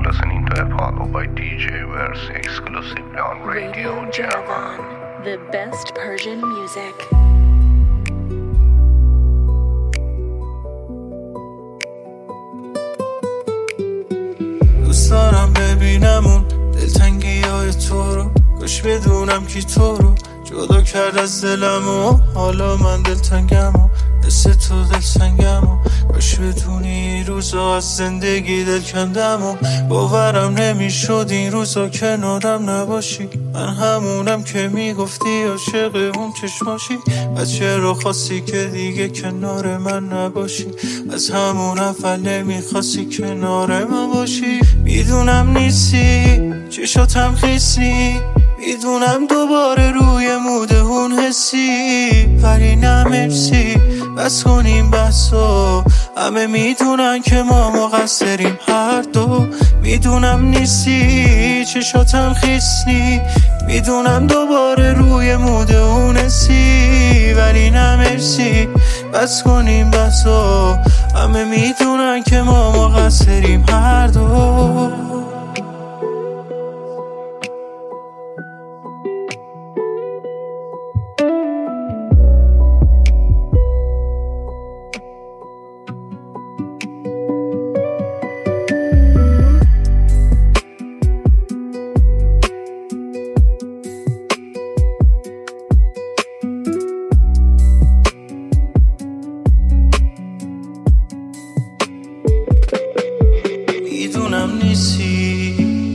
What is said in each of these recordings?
listening to Apollo by DJ Verse exclusively on Radio Javan. The best Persian music. دوست دارم ببینمون دلتنگی های تو رو، کاش بدونم کی تو رو جدا کرد از دلم و حالا من دلتنگم و مثل تو دلتنگم و کاش بدونی این روزا از زندگی دل کندم و باورم نمیشد این روزا کنارم نباشی. من همونم که میگفتی عاشق اون چشماشی، بچه رو خواستی که دیگه کنار من نباشی، از همون اول نمیخواستی کنار من باشی. میدونم نیستی چشاتم خیسی، میدونم دوباره روی موده اون حسی، ولی نمرسی بس کنیم بسو. همه میدونن که ما مقصریم هر دو، میدونم نیستی چشاتم خیسی، میدونم دوباره روی موده اون حسی، ولی نمرسی بس کنیم بسو. همه میدونن که ما مقصریم هر دو. میدونم نیستی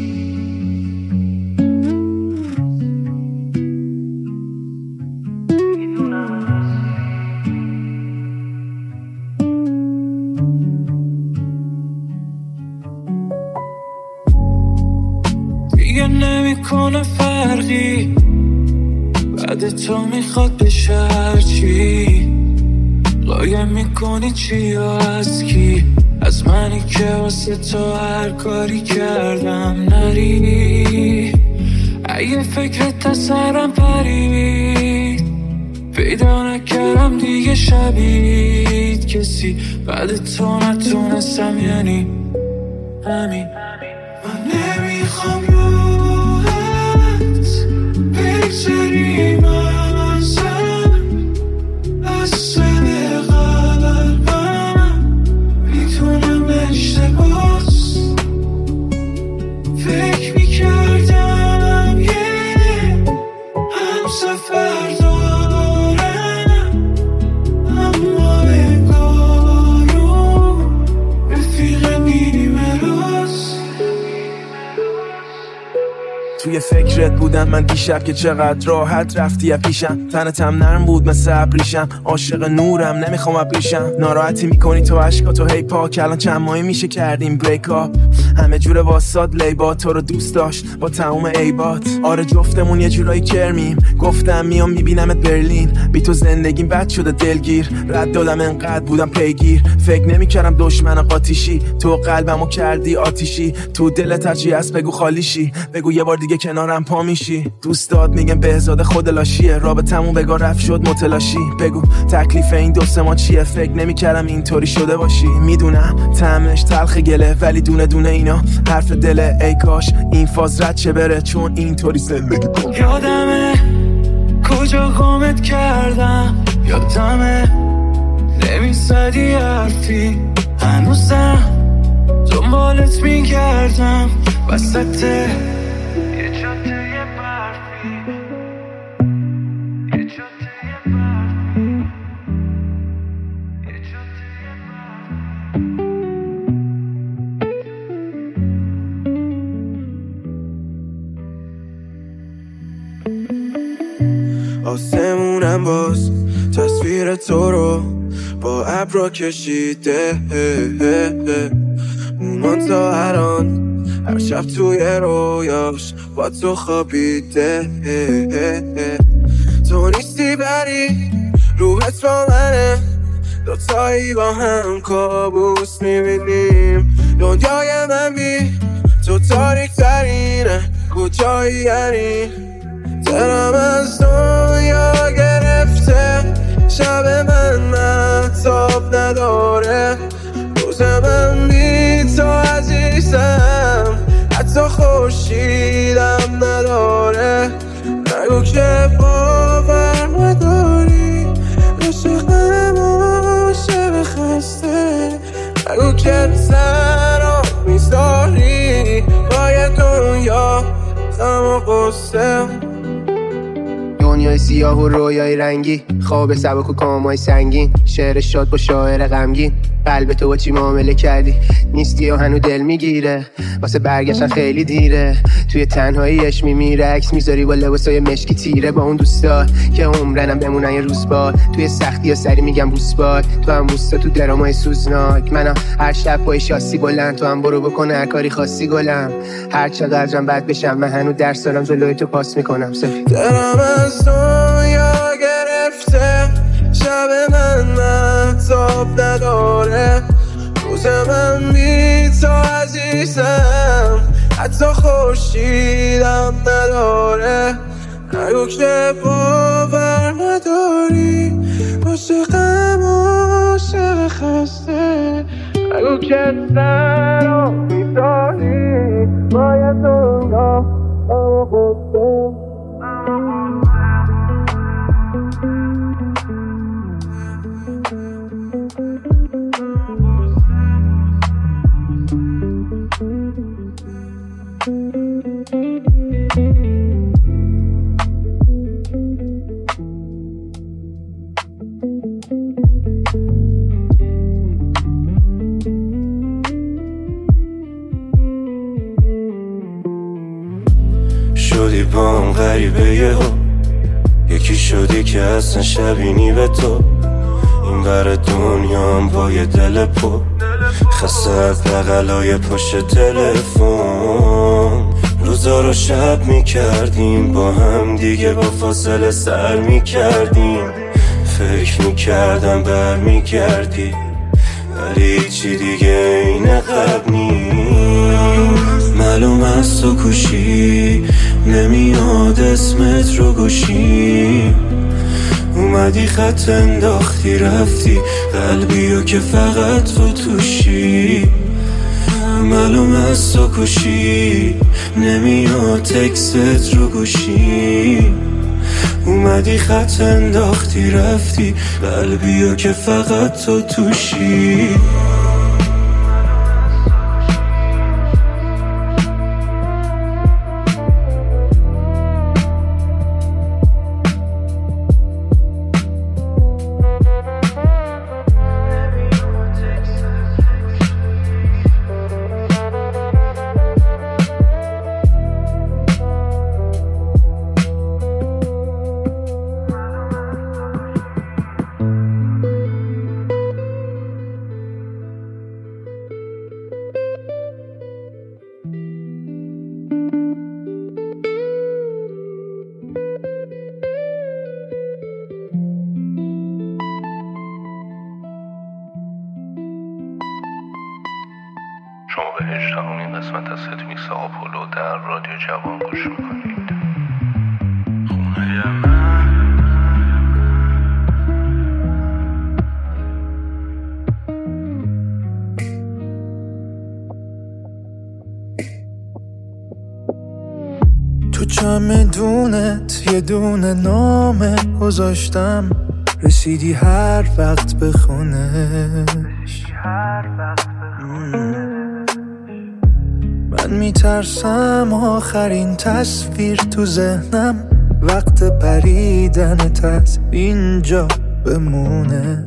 دیگه نمیکنه فرقی، بعد تو میخواد بشه هرچی، قایم میکنی چی یا از کی، از منی که واسه تو هر کاری کردم نری. اگه فکرت از سرم پرید، پیدا نکردم دیگه شبید کسی، بعد تو نتونستم یعنی همین. من نمیخوام روحت بگذری من زن از سر قلبم، میتونم اشتباس فکر میکردم یه هم سفر دارم، اما بگارو رفیق نیمه راست. توی فکرت بودم من دیشب که چقدر راحت رفتی یا پیشم، تنتم نرم بود مثل ابریشم، عاشق نورم نمیخوام ابریشم. ناراحتی میکنی تو عشقاتو هی پاک، الان چند ماهی میشه کردیم بریک اپ، همه جوره واساد لیبا تو رو دوست داشت با تموم عیبات. آره جفتمون یه جورایی کرمیم، گفتم میام میبینمت برلین، بی تو زندگیم بد شده دلگیر، رد دادم انقدر بودم پیگیر، فکر نمیکردم دشمن قاطیشی، تو قلبمو کردی آتیشی، تو دلت هرچی هست بگو خالیشی، بگو یه بار دیگه کنارم پا میشی. دوستات میگن بهزاد خودلاشیه، رابطمون بگاه رفت شد متلاشی، بگو تکلیف این دو سه ما چیه، فکر نمیکردم اینطوری شده باشی. میدونم طعمش تلخ گله، ولی دونه دونه اینا حرف دله، ای کاش این فاز رد چه بره، چون اینطوری زندگی کن. یادمه کجا گمت کردم، یادمه نمیزدی حرفی، هنوزم دنبالت میگردم وسط یه جاده برفی، یه جاده برفی، یه جاده برفی. آسمونم باز تصویر تو رو با ابرا کشیده، اونان تا الان هر شب توی رویاش با تو خوابیده. تو نیستی بری روحت با منه، دوتایی با هم کابوس میبینیم. دنیای من بی تو تاریک ترینه، کجایی یعنی دلم از دنیا گرفته، شب من مهتاب نداره، روز من بی تو عزیزم غم و قصه. دنیای سیاه و رویای رنگی، خواب سبک و کامای سنگین، شعر شاد با شاعر غمگین. قلب تو با چی معامله کردی؟ نیستی و هنو دل میگیره، واسه برگشتن خیلی دیره. توی تنهاییش میمیره، عکس میذاری با لباسای مشکی تیره. با اون دوستا که عمرنم بمونن یه روز باد، توی سختی ها سری میگم بوس باد. تو هم بوستا تو درامای سوزناک، منم هر شب پای شاسی بلند. تو هم برو بکن هر کاری خاصی گلم، هر چقدرم بد بشم من هنو درس دارم جلوی تو پاس میکنم. سفید دلم از دنیا گرفته، شب من مهتاب نداره، روز من بی تو عزیزم، حتی خورشیدم نداره. نگو که باور نداری، عاشقم عاشق خسته. نگو که سر رو می‌داری، باید دنیا رو خسته. شدی با هم غریبه یهو، یکی شدی که اصلا شبینی به تو. این ور دنیا هم با یه دل پر، خسته از بغلای پشت تلفن. روزا رو شب میکردیم با هم دیگه، با فاصله سر میکردیم. فکر میکردم برمیگردی، ولی چی دیگه این قبل نیست. معلوم از تو کوشی نمیاد اسمت رو گوشی. اومدی خط انداختی رفتی، قلبیو که فقط تو توشی. معلوم از تو کوشی نمیاد تکست رو گوشی. اومدی خط انداختی رفتی، قلبیو که فقط تو توشی. شما به 18مین قسمت از ستمیکس آپولو در رادیو جوان گوش میکنید. خونه من تو چمدونت یه دونه نامه گذاشتم، رسیدی هر وقت به خونش. من میترسم آخرین تصویر تو ذهنم وقت پریدنت از اینجا بمونه.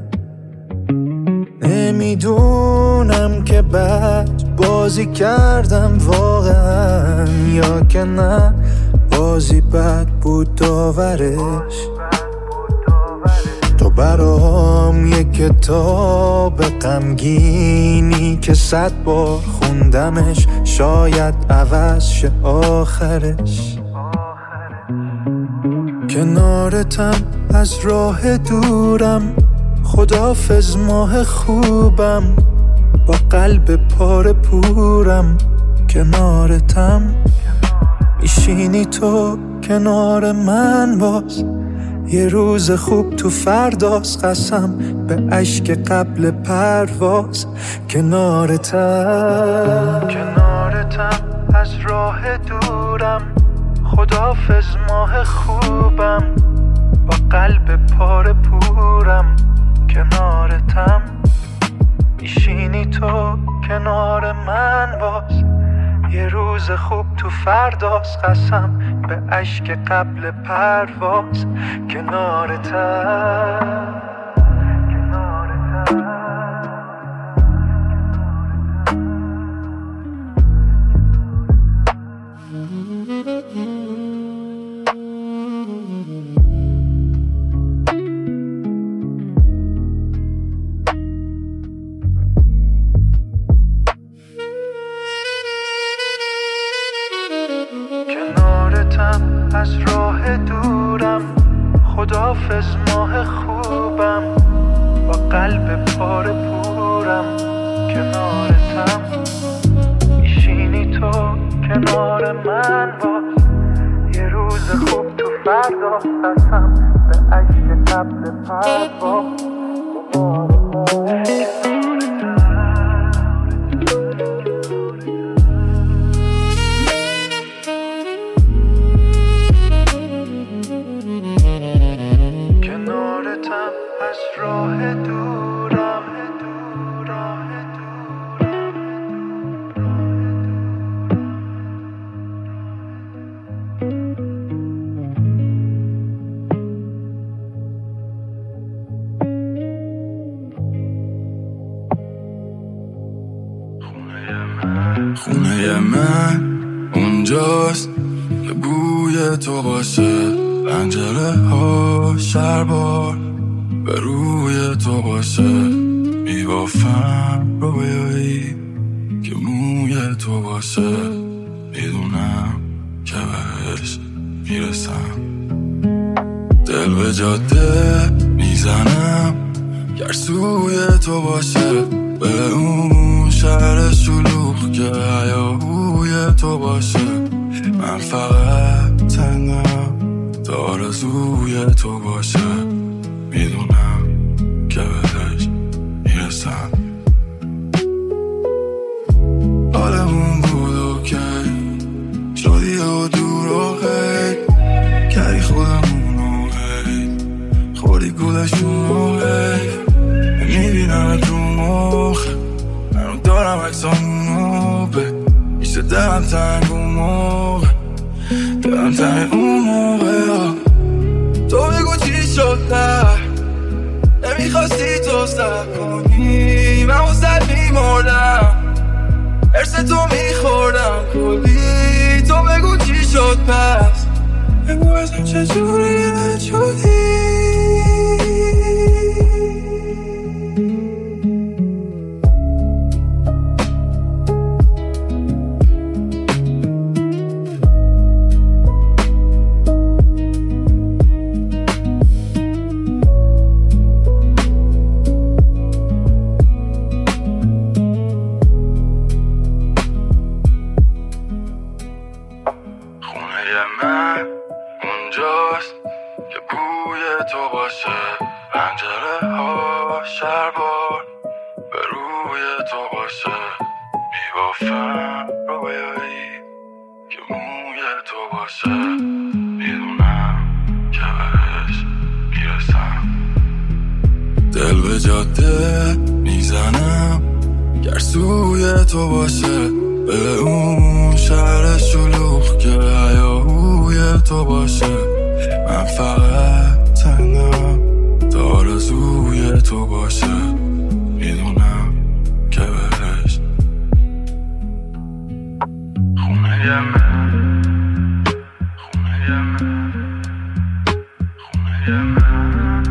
نمیدونم که بد بازی کردم واقعا یا که نه بازی بد بود داورش. تو برام یک کتاب غمگینی که 100 بار خوندمش، شاید عوض شه آخرش. کنارتم از راه دورم، خداحافظ ماه خوبم، با قلب پاره پورم. کنارتم میشینی تو کنار من باز، یه روز خوب تو فرداست، قسم به اشک قبل پرواز. کنارتم از راه دورم، خداحافظ ماه خوبم، با قلب پاره پورم. کنارتم میشینی تو کنار من باز، یه روز روز خوب تو فرداست، قسم به اشک قبل پرواز کنارتم. از راه دورم، خداحافظ ماه خوبم، با قلب پاره پورم کنارتم. میشینی تو کنار من باز، یه روز خوب تو فردا، قسم به اشک قبل پرواز از راه دورم. خونه من اونجاست که بوی تو باشه، پنجره ها شربار به روی تو باشه، میبافم رویایی که موی تو باشه، میدونم که بهش میرسم. دل به جاده میزنم گرسوی تو باشه، به اون شهر شلوغ که هیاهوی تو باشه. من فقط تنم تا آرزوی تو باشه، میدونم که بهش میرسم. حالمون بود اوکی، شدی و دور و غیر، کردی خودمونو هی، خوردی گولشون و هی. میبینم تو مخ، منو دارم عکسامونو به میشه دلم تنگ اون موقع، دلم تنگ اون موقع. تو بگو چی شده، نمیخواستی تو سر کنی، من واسه میمردم، ارس تو میخوردم کلی. تو بگو چی شد پس، بگو ازم چجوری نشدی. من اونجاست که بوی تو باشه، پنجره ها شربار به روی تو باشه، میبافم رویایی که موی تو باشه، میدونم که بهش میرسم. دل به جاده میزنم گرسوی تو باشه، به اون شهر شلوغ که هیاهوی تو باشه. من فقط تنم تا آرزوی تو باشه، میدونم که بهش خونه من، خونه من، خونه من.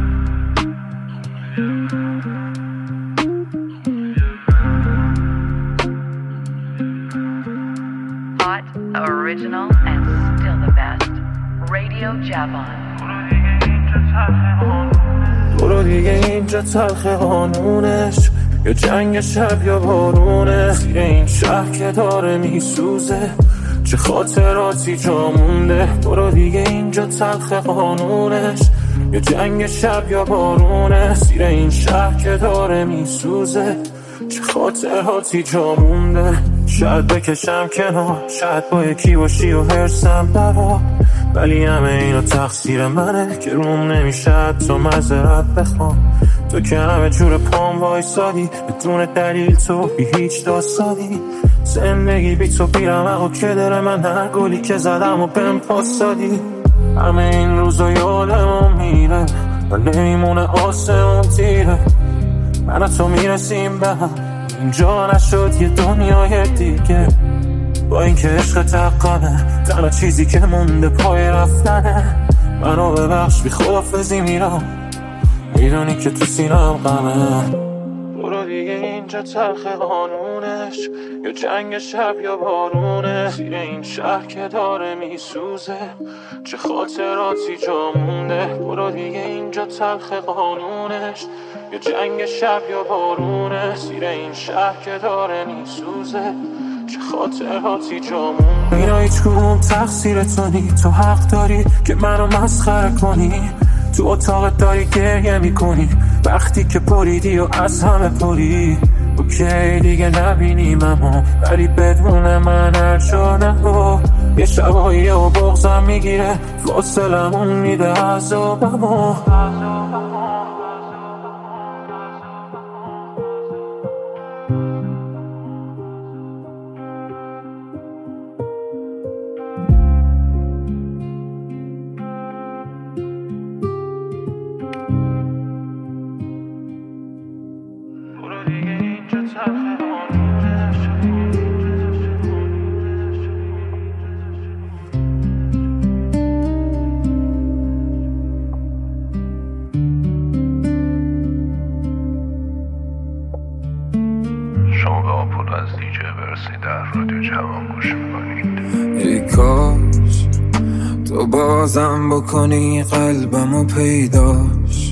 Original and still the best. Radio Javon. برو دیگه اینجا تلخ قانونش، یا جنگ شب یا بارونه، زیر این شهر که داره میسوزه، چه خاطراتی جا مونده. برو دیگه اینجا تلخ قانونش، یا جنگ شب یا بارونه، زیر این شهر که داره میسوزه، چه خاطراتی جا مونده. شاید بکشم کنار، شاید با یکی باشی و هرسم دوا، ولی همه اینا تقصیر منه که روم نمیشه تو معذرت بخوام. تو که همه جور پام وایسادی بدون دلیل، تو بی هیچ داستانی، زندگی بی تو بیرم که داره من هر گلی که زدم و بهم پاس دادی. همه این روزا یادمون میره و نمیمونه آسمون تیره. من و تو میرسیم به هم، اینجا نشد یه دنیای دیگه. با این که عشق تقامه، تنها چیزی که مونده پای رفتنه. منو ببخش بی خدافزی میرم، میدونی که تو سینم غمه. برو دیگه اینجا تلخ قانونش، یا جنگ شب یا بارونه. زیر این شهر که داره میسوزه، چه خاطراتی جا مونده. برو دیگه اینجا تلخ قانونش، یا جنگ شب یا بارونه. زیر این شهر که داره میسوزه، چه خاطراتی جا مونده. اینا هیچ کدوم تقصیر تو نی، تو حق داری که منو مسخره کنی. تو اتاقت داری گریه میکنی وقتی که پریدی و از همه پری. اوکی دیگه نبینیممو، ولی بدون من هر جا نرو. یه شبایی و بغضم میگیره، فاصلمون میده عذابمو. شما به آپولو از دیجی برسی در رادیو جوان گوش میکنید. ای کاش تو بازم بکنی قلبمو پیداش.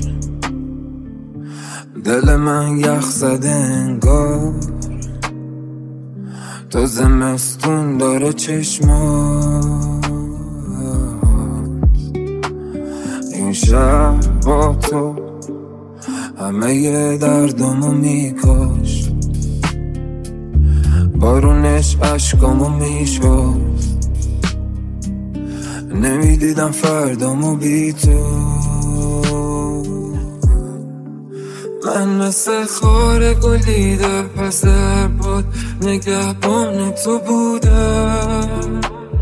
دل من یخ زده انگار، تو زمستون داره چشمات. این شهر با تو همه ی دردمو میکاش. بارونش عشقامو میشوست، نمیدیدم فردامو بی تو. من مثل خار گلی در پس هر باد نگهبان تو بودم.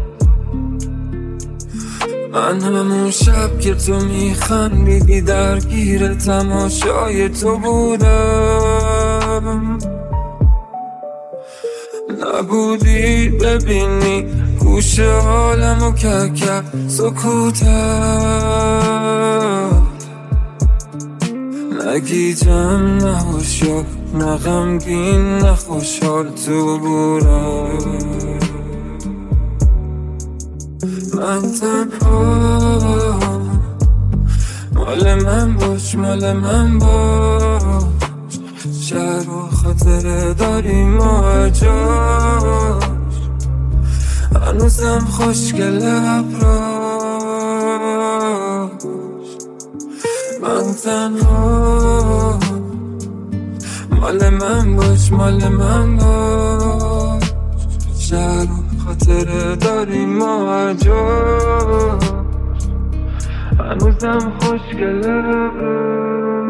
من همون شب که تو میخندیدی درگیر تماشای تو بودم. نبودی ببینی گوشه حالمو که سکوتم. نگیجم نه هوشیار، نه غمگین نه خوشحال تو بودم. من تنها، مال من باش مال من باش. شهر و خاطره داریم ما جاش. هنوزم خوشگل ابراش. من تنها، مال من باش مال من باش. شهر و خاطره داریم ما جاش. هنوزم خوشگل ابراش.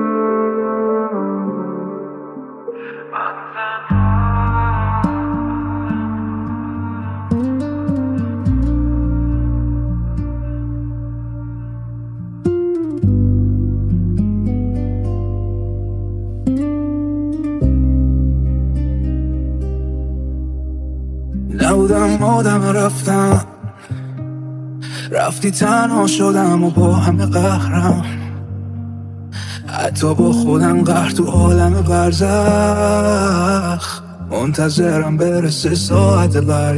نبودم آدم رفتم، رفتی تنها شدم و با همه قهرم. حتی با خودم قهر تو عالم برزخ. منتظرم برسه ساعت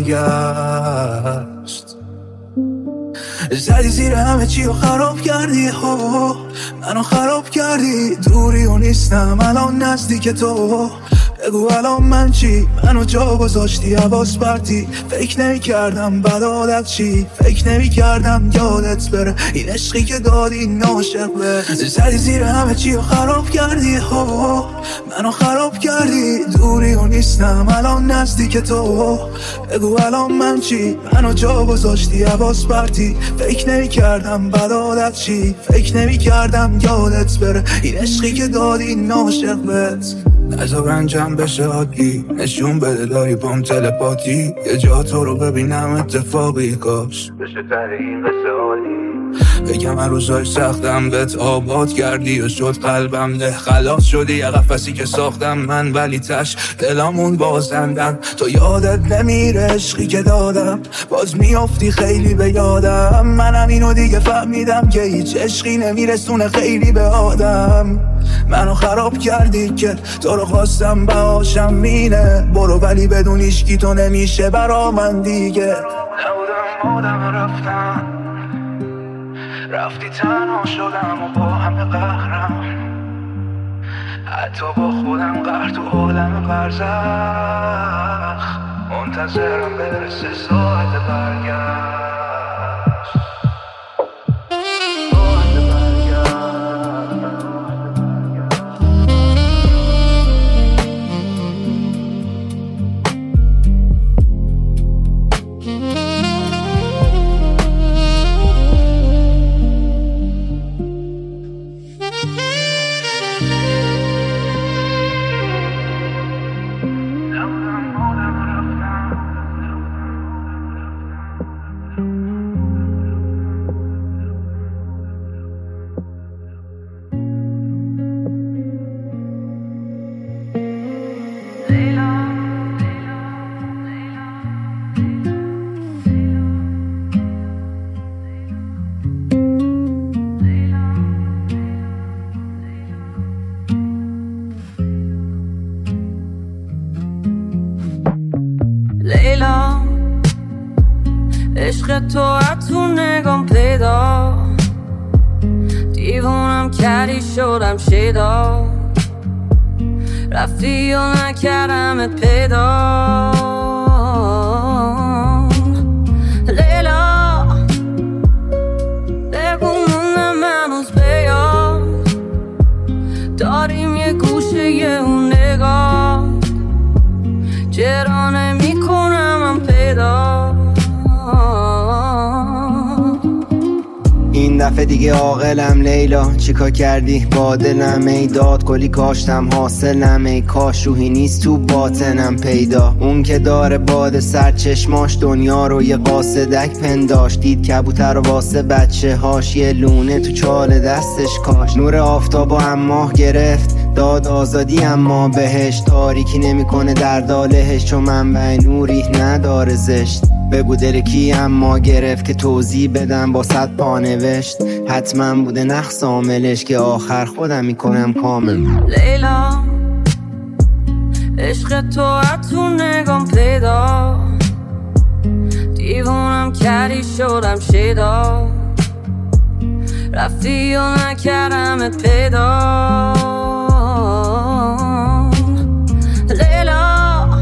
برگشت. زدی زیر همه چی و خراب کردی ها، منو خراب کردی. دوری و نیستم الان نزدیک تو. بگو الان من چی؟ منو جا گذاشتی حواس پرتی. فکر نمی کردم بدالت چی، فکر نمی کردم یادت بره این عشقی که دادی ناشق به. زدی زیر همه چی و خراب کردی ها، منو خراب کردی. دوری و نیستم الان نزدیک تو. بگو الان من چی؟ منو جا گذاشتی حواس پرتی. فکر نمی کردم بدالت چی، فکر نمی کردم یادت بره این عشقی که دادی ناشق بهت. نذار رنجم بشه عادی، نشون بده داری بام تلپاتی، یه جا تو رو ببینم اتفاقی کاش بشه تره این قصه عالی. بگم هر روزای سختم بهت آباد کردی و شد قلبم ده خلاص شدی یه قفسی که ساختم من، ولی تش دلامون بازندن. تو یادت نمیره عشقی که دادم، باز میافتی خیلی به یادم. منم اینو دیگه فهمیدم که هیچ عشقی نمیرسونه خیلی به آدم. منو خراب کردی که تو رو خواستم بهاشم مینه، برو ولی بدون هیچکی تو نمیشه برا من دیگه. نبودم آدم رفتم، رفتی تنها شدم و با همه قهرم، حتی با خودم قهر تو عالم برزخ، منتظرم برسه ساعت برگشت. عشق تو از تو نگام پیدا، دیوونم کردی شدم شیدا، رفتی و نکردمت پیدا. لیلا بگو موندم هنوز بیاد، داریم یه گوشه یه اون نگاه، چرا نمی کنم من پیدا. این دفعه دیگه عاقلم لیلا، چیکار کردی با دلم؟ ای داد کلی کاشتم حاصلم، ای کاش روحی نیست تو باطنم پیدا. اون که داره باد سر چشماش دنیا رو یه قاصدک پنداش، دید کبوتر و واسه بچه هاش یه لونه تو چال دستش کاش. نور آفتاب و هم ماه گرفت داد آزادی، اما بهش تاریکی نمیکنه در دالهش، چون منبع نوری نداره زشت. بگو دل کی اما گرفت که توضیح بدم با 100 پا نوشت، حتما بوده نقص عاملش که آخر خودم میکنم کامل. لیلا عشق تو از تو نگام پیدا، دیوونم کردی شدم شیدا، رفتی و نکردمت پیدا. لیلا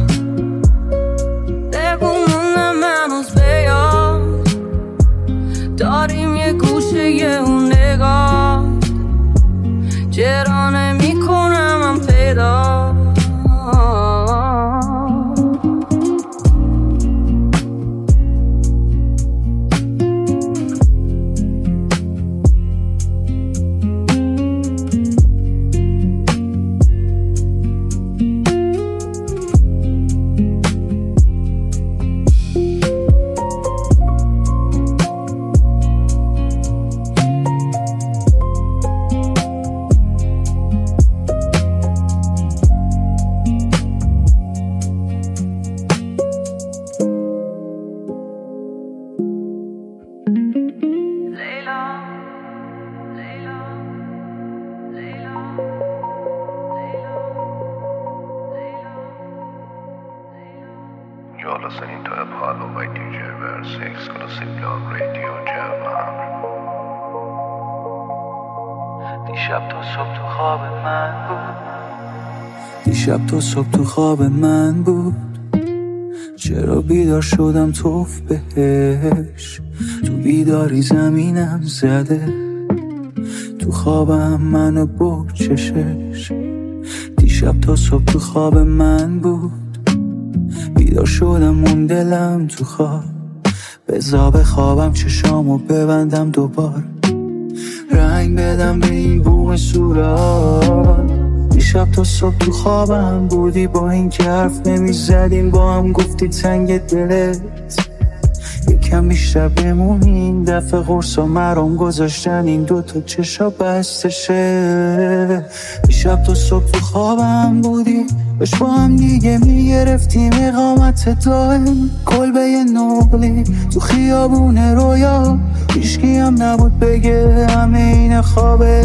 بگو موندم هنوز بیاد، داریم یه گوشه یه اون نگاه، چرا نمی کنم من پیدا. You're listening to Apollo by DJ Verse exclusively on Radio Java. دیشب تا صبح تو خواب من بود، دیشب تا صبح تو خواب من بود، چرا بیدار شدم توف بهش، تو بیداری زمینم زده، تو خوابم منو برد چشش. دیشب تا صبح تو خواب من بود، بیدار شدم اون دلم تو خواب، بذار بخوابم چشامو ببندم دوباره، رنگ بدم به این بوم صورت. دیشب تا صبح تو خوابم بودی، با این که حرف نمیزدیم با هم گفتی تنگ دلت یکم بیشتر بمونین، دفعه قرص و مرام گذاشتن این دوتا چشا بستشه. دیشب تا صبح تو خوابم بودی، باش با هم دیگه میگرفتیم اقامت دائم، کلبه نقلی تو خیابون رویا، هیچکی هم نبود بگه همه این خوابه.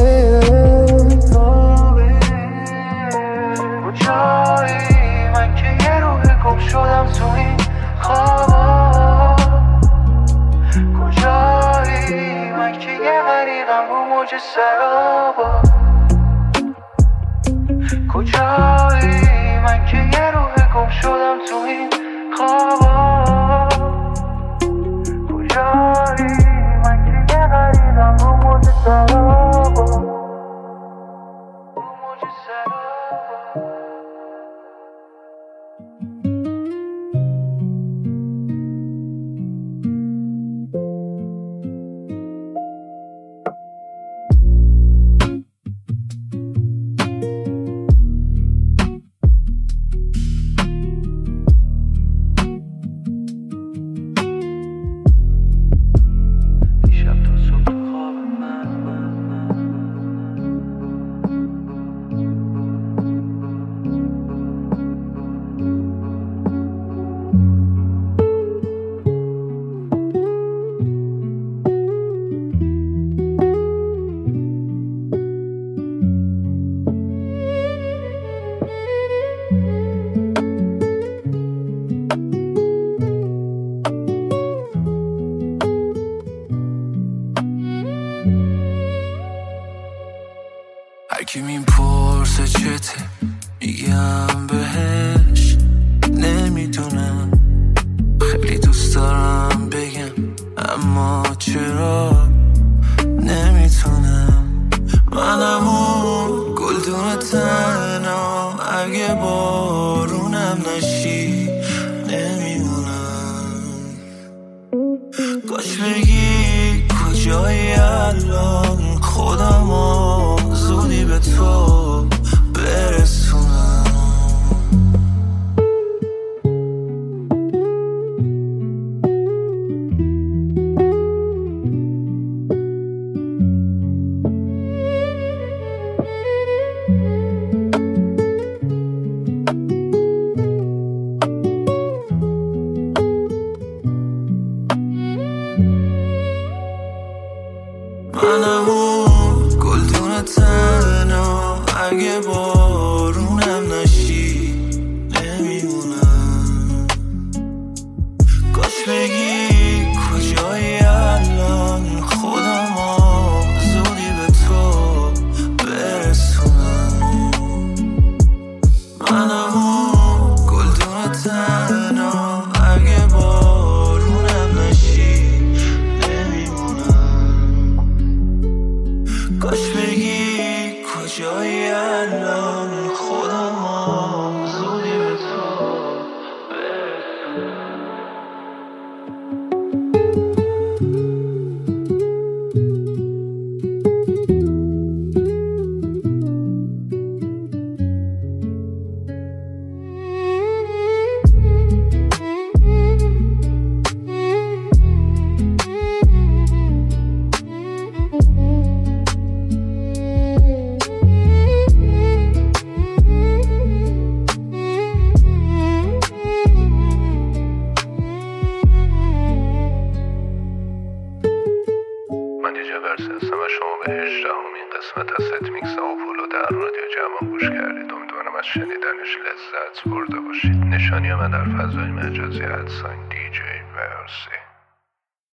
کجایی من که یه روح گم شدم تو این خوابا، کجایی من که یه غریقم رو موج سرابا، کجایی من که یه روح گم شدم تو این خوابا، کجایی من که یه غریقم رو موج سرابا، رو موج سرابا. هرکی میپرسه چته میگم بهش نمیدونم، خیلی دوست دارم بگم اما چرا نمیتونم. منم اون گلدون تنها، اگه بارونم نشی نمیمونم. کاش بگی کجایی الان، خودمو زودی به تو برسونم. منم اون گلدون تنها، اگه بارونم نشی نمیمونم. کاش بگی کجایی الان، خودمو زودی به تو برسونم. منم اون گلدون تنها، اگه بارونم نشی نمیمونم. کاش بگی کجایی الان، خودمو زودی به تو برسونم. هستم و شما به 18مین قسمت از ست میکس آپولو در رادیو جوان گوش کردید. امیدوارم از شنیدنش لذت برده باشید. نشانی من در فضای مجازی @DJ Versi.